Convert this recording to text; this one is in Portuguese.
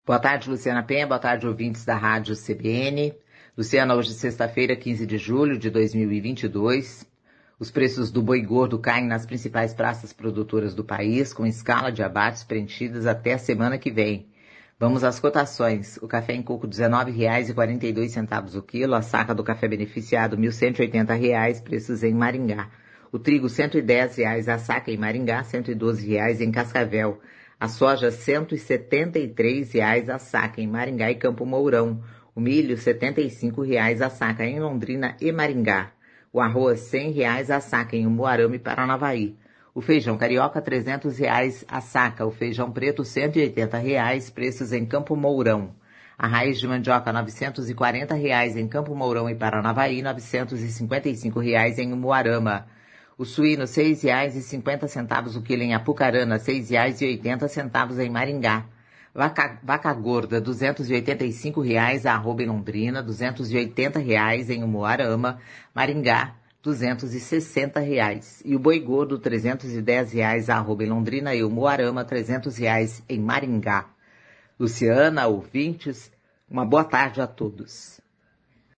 Boa tarde, Luciana Penha. Boa tarde, ouvintes da Rádio CBN. Luciana, hoje é sexta-feira, 15 de julho de 2022. Os preços do boi gordo caem nas principais praças produtoras do país, com escala de abates preenchidas até a semana que vem. Vamos às cotações. O café em coco, R$ 19,42 o quilo. A saca do café beneficiado, R$ 1.180, preços em Maringá. O trigo, R$ 110 a saca em Maringá, R$ 112 em Cascavel. A soja, R$ 173 a saca em Maringá e Campo Mourão. O milho, R$ 75 a saca em Londrina e Maringá. O arroz, R$ 100 a saca em Umuarama e Paranavaí. O feijão carioca, R$ 300 a saca. O feijão preto, R$ 180, preços em Campo Mourão. A raiz de mandioca, R$ 940 em Campo Mourão e Paranavaí, R$ 955 em Umuarama. O suíno, R$ 6,50 o quilo em Apucarana, R$ 6,80 em Maringá. Vaca gorda, R$ 285 a arroba em Londrina, R$ 280 em Umuarama, Maringá, R$ 260. E o boi gordo, R$ 310 a arroba em Londrina e Umuarama, R$ 300 em Maringá. Luciana, ouvintes, uma boa tarde a todos.